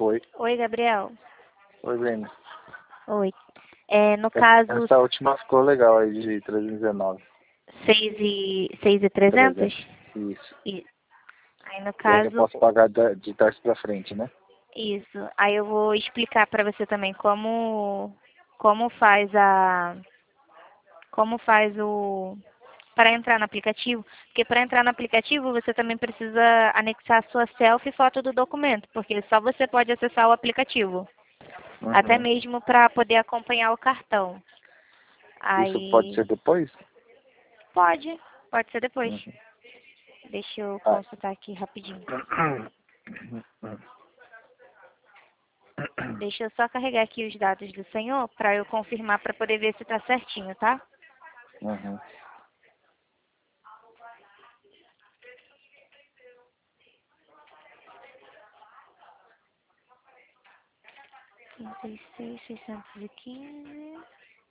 Oi. Oi, Gabriel. Oi, Brenda. Oi. No caso... Essa última ficou legal aí, de 319. 6.300? Isso. Aí, no E aí eu caso... posso pagar de trás pra frente, né? Isso. Aí eu vou explicar para você também como faz o para entrar no aplicativo, porque para entrar no aplicativo você também precisa anexar sua selfie e foto do documento, porque só você pode acessar o aplicativo, até Uhum. mesmo para poder acompanhar o cartão. Isso pode Aí ser depois? pode ser depois. Uhum. Deixa eu Ah. consultar aqui rapidinho. Deixa eu só carregar aqui os dados do senhor para eu confirmar para poder ver se está certinho, tá? Uhum. Trinta e seis, 615.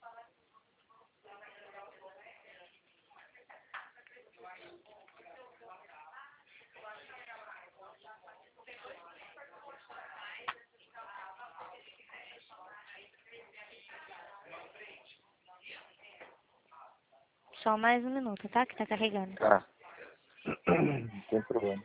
Só mais um minuto, tá? Que tá carregando. Tá. Não tem problema.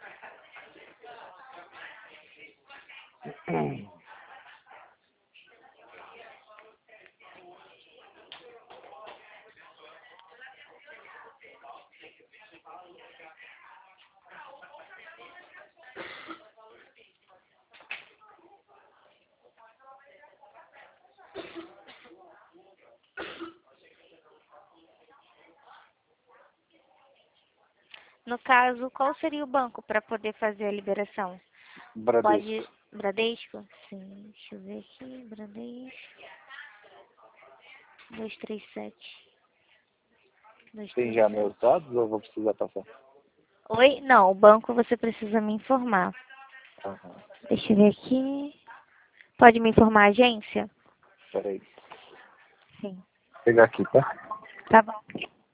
No caso, qual seria o banco para poder fazer a liberação? Bradesco. Bradesco? Sim, deixa eu ver aqui. Bradesco. 237. Tem já 237. meus dados ou vou precisar passar? Oi? Não, o banco você precisa me informar. Uhum. Deixa eu ver aqui. Pode me informar a agência? Peraí. Sim. Vou pegar aqui, tá? Tá bom.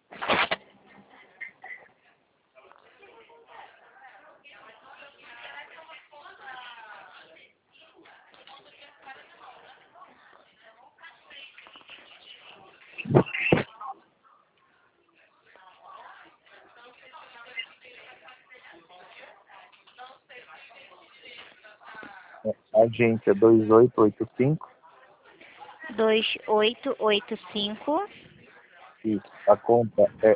Agência 2885. 2885. Isso. A conta é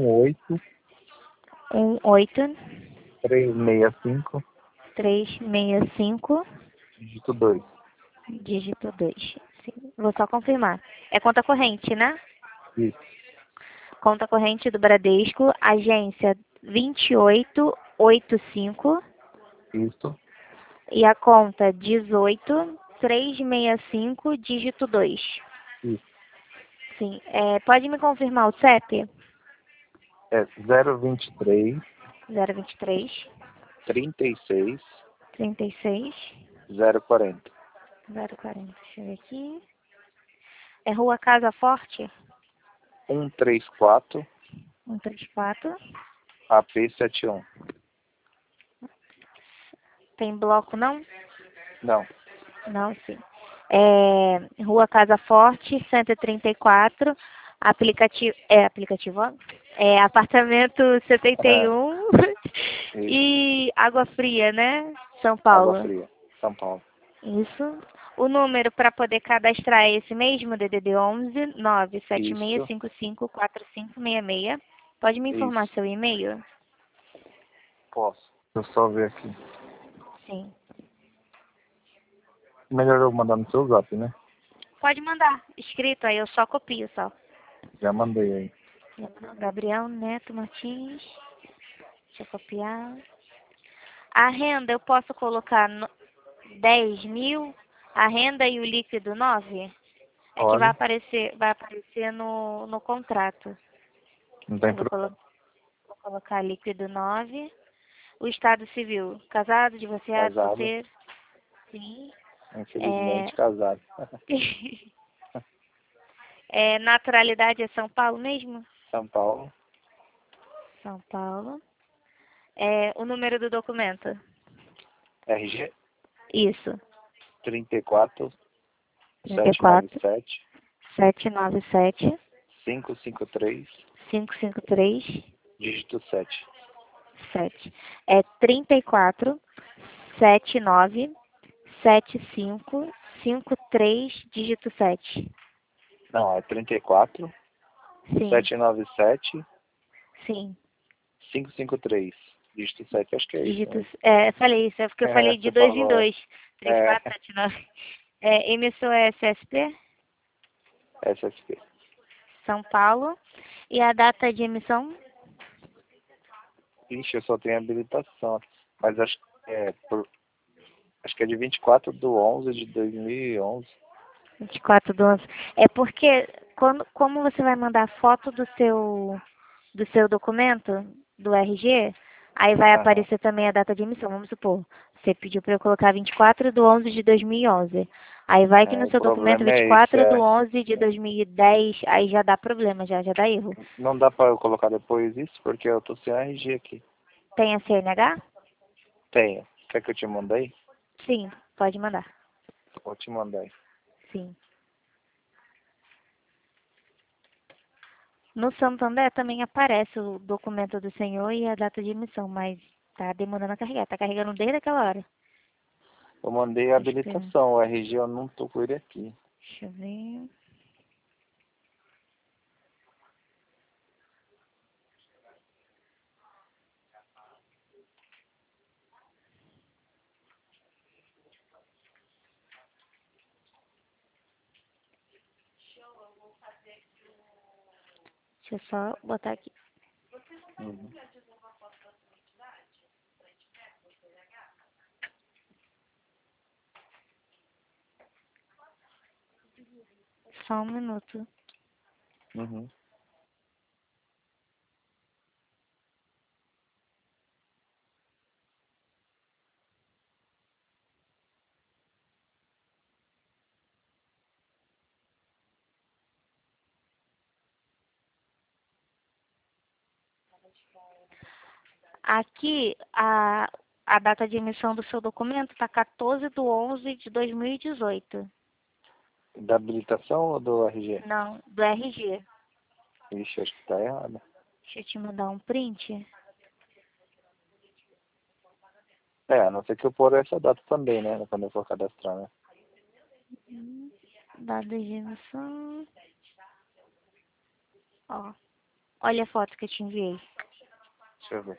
18 18365, 365. dígito 2. Dígito 2. Sim. Vou só confirmar. É conta corrente, né? Isso. Conta corrente do Bradesco, agência 2885 Isso. e a conta 18365, dígito 2. Isso. Sim. Pode me confirmar o CEP? É 023 023 36 36 040. 040. Deixa eu ver aqui. É Rua Casa Forte? 134 134. AP71. Tem bloco não? Não. Não, sim. Rua Casa Forte, 134, aplicativo, ó. Apartamento É, 71 isso. e Água Fria, né? São Água Paulo. Fria, São Paulo. Isso. O número para poder cadastrar é esse mesmo, DDD 11 Isso. 976554566. Pode me informar Isso. seu e-mail? Posso. Deixa eu só ver aqui. Sim. Melhor eu mandar no seu zap, né? Pode mandar. Escrito, aí eu só copio, só. Já mandei aí. Gabriel Neto Martins. Deixa eu copiar. A renda eu posso colocar 10 mil, a renda e o líquido 9. É que Pode. vai aparecer no contrato. Não tem Eu problema. vou colocar líquido 9. O estado civil, casado, divorciado, Casado. solteiro? Sim. É, Infelizmente casado. naturalidade é São Paulo mesmo? São Paulo. São Paulo. O número do documento? RG. Isso. 34 34 797 797 553 553 dígito 7. 7. É 34 79 75 53 dígito 7. Não, é 34 Sim, 797 sim. 553 dígito 7. Acho que é isso, Dígitos. né? É, falei isso, é porque eu falei de Você dois em falou, dois. é 34, 79. É, emissor é SSP, SSP. São Paulo. E a data de emissão? Ixi, eu só tenho habilitação. Mas acho que é de 24 de 11 de 2011. 24 do 11. É porque, como você vai mandar foto do seu documento, do RG, aí vai Aham. aparecer também a data de emissão. Vamos supor, você pediu para eu colocar 24 de 11 de 2011. Aí vai que É, no o seu documento problema é esse, 24 de 11 de 2010, aí já dá problema, já dá erro. não dá pra eu colocar depois isso, porque eu tô sem RG aqui. Tem a CNH? Tenho. Quer que eu te mandei? Sim, pode mandar. Vou te mandar aí. Sim. No Santander também aparece o documento do senhor e a data de emissão, mas tá demorando a carregar. Tá carregando desde aquela hora. Eu mandei a Tô esperando. habilitação, o RG eu não tô com ele aqui. Deixa eu ver. Deixa eu só botar aqui. Uhum. Só um minuto. Uhum. Aqui, a data de emissão do seu documento tá 14 de 11 de 2018. Da habilitação ou do RG? Não, do RG. Ixi, acho que tá errado. Deixa eu te mandar um print. É, a não ser que eu pôr essa data também, né? Quando eu for cadastrar, né? Data de emissão. Ó, olha a foto que eu te enviei. Deixa eu ver.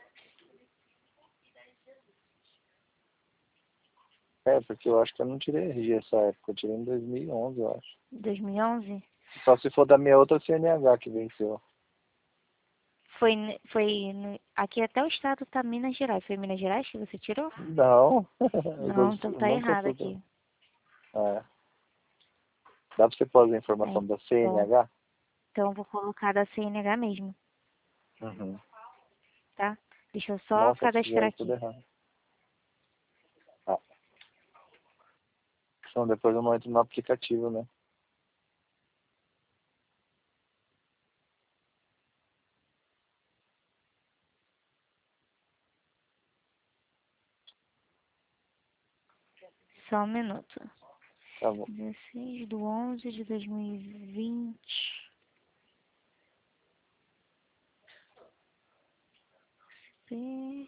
É, porque eu acho que eu não tirei RG essa época. Eu tirei em 2011, eu acho. 2011. Só se for da minha outra CNH que venceu. Aqui até o estado tá Minas Gerais. Foi Minas Gerais que você tirou? Não, Não, então eu tá nunca errado fui. aqui. É. Dá pra você pôr a É, informação da bom, CNH? então eu vou colocar da CNH mesmo, Uhum. tá? Deixa eu só Nossa, cadastrar fizeram aqui. tudo errado. Ah, então depois eu não entro no aplicativo, né? Só um minuto. Tá bom. 16 de 11 de 2020. P.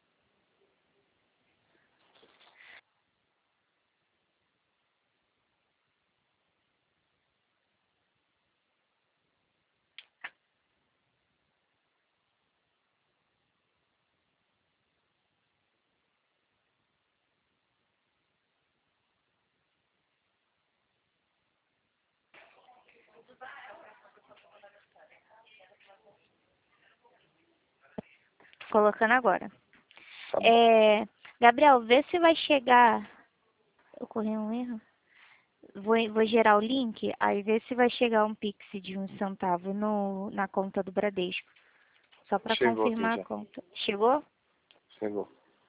Colocando agora. Tá bom. É, Gabriel, vê se vai chegar. Ocorreu um erro? Vou gerar o link, aí vê se vai chegar um Pix de 1 centavo na conta do Bradesco. Só para Chegou aqui confirmar a já. conta. Chegou? Chegou.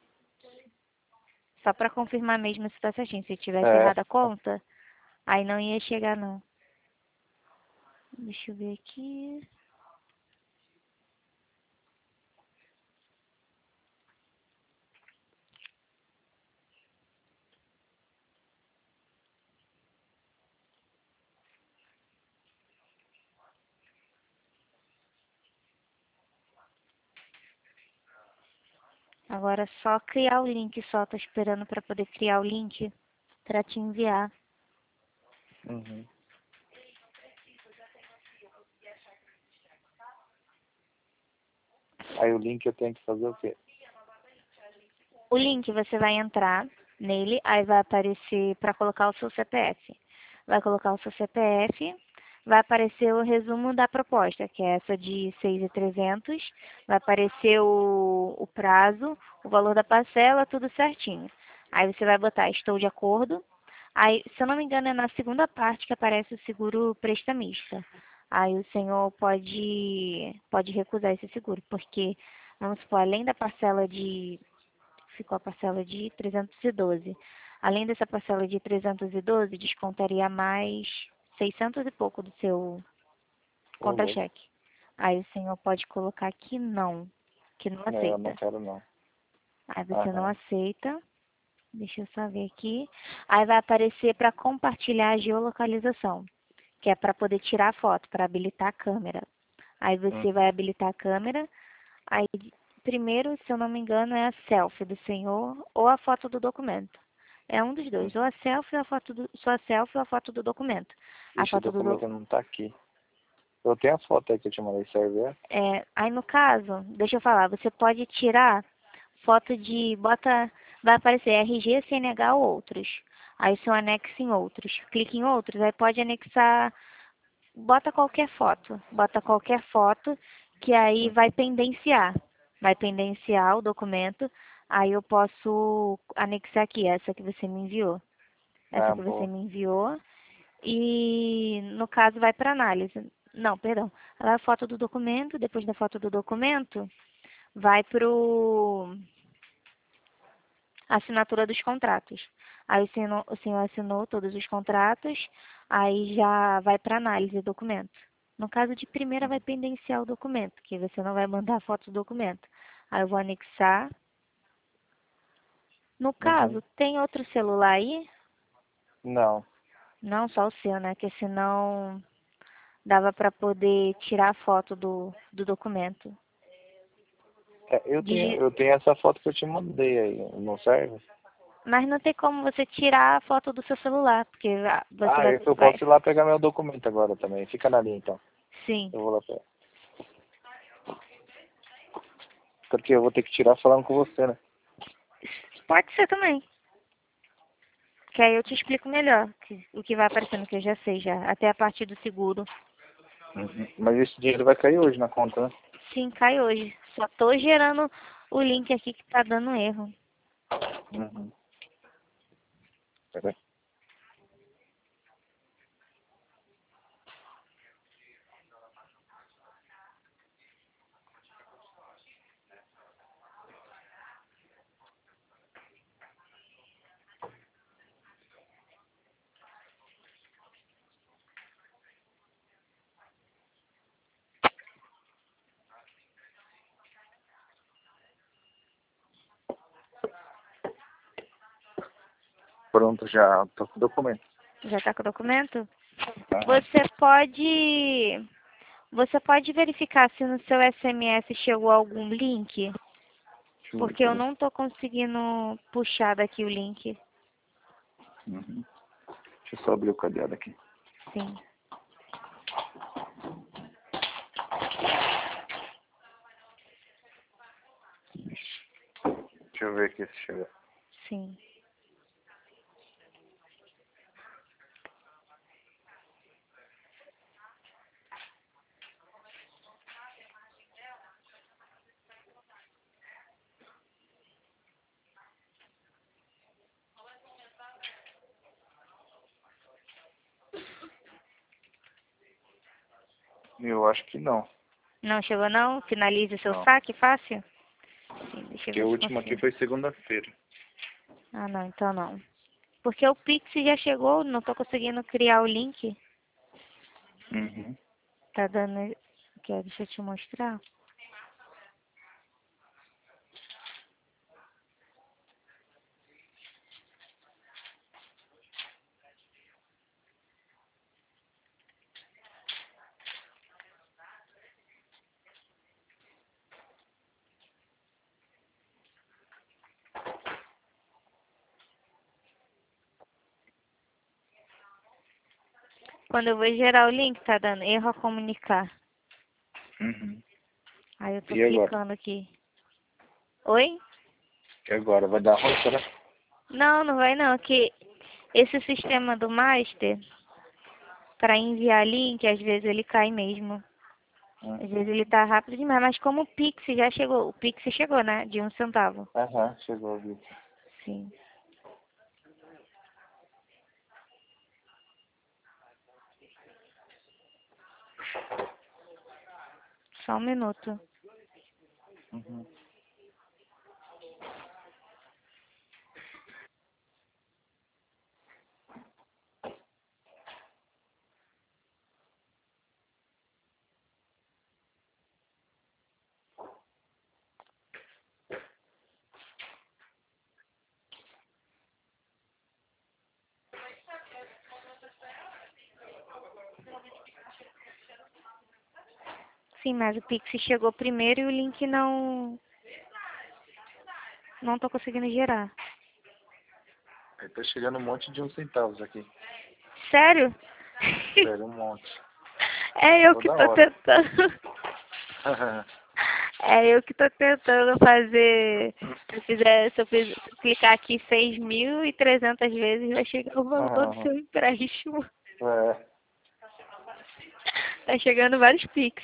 Só para confirmar mesmo se tá certinho. Se tivesse É. errado a conta, aí não ia chegar não. Deixa eu ver aqui. Agora é só criar o link só. Tô esperando para poder criar o link para te enviar. Uhum. Aí o link eu tenho que fazer o quê? O link você vai entrar nele, aí vai aparecer para colocar o seu CPF. Vai colocar o seu CPF, vai aparecer o resumo da proposta, que é essa de 6.300. Vai aparecer o prazo, o valor da parcela, tudo certinho. Aí você vai botar estou de acordo. Aí, se eu não me engano, é na segunda parte que aparece o seguro prestamista. Aí o senhor pode recusar esse seguro, porque, vamos supor, além da parcela de ficou a parcela de 312. Além dessa parcela de 312, descontaria mais 600 e pouco do seu Ô, louco. contra-cheque. Aí o senhor pode colocar que não Não, eu não aceita. quero não. Aí você não Aham. aceita. Deixa eu só ver aqui. Aí vai aparecer para compartilhar a geolocalização, que é para poder tirar a foto, para habilitar a câmera. Aí você vai Uhum. habilitar a câmera. Aí, primeiro, se eu não me engano, é a selfie do senhor ou a foto do documento. É um dos dois, ou Uhum. a selfie ou a foto do, só a selfie ou a foto do documento. A Ixi, o foto documento não tá aqui. Eu tenho a foto aí que eu te mandei, serve essa? aí no caso, deixa eu falar, você pode tirar foto vai aparecer RG, CNH ou outros. Aí você anexa em outros. Clique em outros, aí pode anexar, bota qualquer foto, que aí vai Uhum. pendenciar. Vai pendenciar o documento, aí eu posso anexar aqui, essa que você me enviou. Essa Ah, que você boa. me enviou. E no caso vai para análise. Não, perdão. Ela é a foto do documento, depois da foto do documento, vai para assinatura dos contratos. Aí o senhor assinou todos os contratos, aí já vai para análise do documento. No caso de primeira, vai Uhum. pendenciar o documento, que você não vai mandar a foto do documento. Aí eu vou anexar. No caso, Uhum. tem outro celular aí? Não. Não, só o seu, né? Que senão dava para poder tirar a foto do documento. É, Digi- eu tenho essa foto que eu te mandei aí, não serve? Mas não tem como você tirar a foto do seu celular, porque você Ah, vai, esse eu vai. posso ir lá pegar meu documento agora também. Fica na linha então. Sim. Eu vou lá pegar. Porque eu vou ter que tirar falando com você, né? Pode ser também. Que aí eu te explico melhor o que vai aparecendo, que eu já sei já. Até a parte do seguro. Uhum. Mas esse dinheiro vai cair hoje na conta, né? Sim, cai hoje. Só tô gerando o link aqui que tá dando erro. Uhum. Peraí. Pronto, já tô com o documento. Já tá com o documento? Aham. Você pode. Você pode verificar se no seu SMS chegou algum link? Deixa eu ver, Porque eu peraí. não tô conseguindo puxar daqui o link. Uhum. Deixa eu só abrir o cadeado aqui. Sim, Deixa eu ver aqui se chegou. sim. Eu acho que não. Não chegou não? Finalize o seu Não. saque fácil? Sim, deixa eu Porque a ver se última aqui consigo. foi segunda-feira. Ah, não, então não. Porque o Pix já chegou, não tô conseguindo criar o link. Uhum. Tá dando. Aqui, deixa eu te mostrar. Quando eu vou gerar o link, tá dando erro a comunicar. Uhum. Aí eu tô E agora? clicando aqui. Oi? E agora? Vai dar ruim, será? Não, não vai não, que esse sistema do Master, para enviar link, às vezes ele cai mesmo. Às vezes ele tá rápido demais, mas como o Pix já chegou, o Pix chegou, né? De 1 centavo. Aham, chegou aqui. Sim. Só um minuto. Uhum. Sim, mas o Pix chegou primeiro e o link não tô conseguindo gerar. Aí tá chegando um monte de 1 centavos aqui. Sério? Sério, um monte. É eu que Toda tô hora. tentando. É eu que tô tentando fazer. Se eu clicar aqui 6.300 vezes, vai chegar o valor do seu empréstimo. É. Tá chegando vários Pix.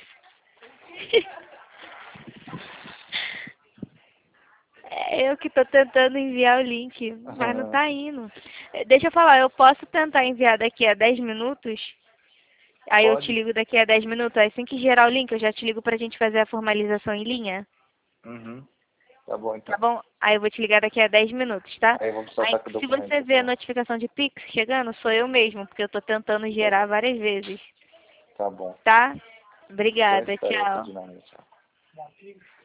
É eu que tô tentando enviar o link, mas não tá indo. Deixa eu falar, eu posso tentar enviar daqui a 10 minutos? Aí eu te Pode? ligo daqui a 10 minutos. Aí assim que gerar o link, eu já te ligo pra gente fazer a formalização em linha. Uhum. Tá bom, Tá então. bom? Aí eu vou te ligar daqui a 10 minutos, tá? Aí vamos Aí soltar com o se documento, você vê a então. notificação de Pix chegando, sou eu mesmo, porque eu tô tentando Tá gerar bom. várias vezes, Tá bom. tá? Então Obrigada, espera aí, tchau. rapidinho.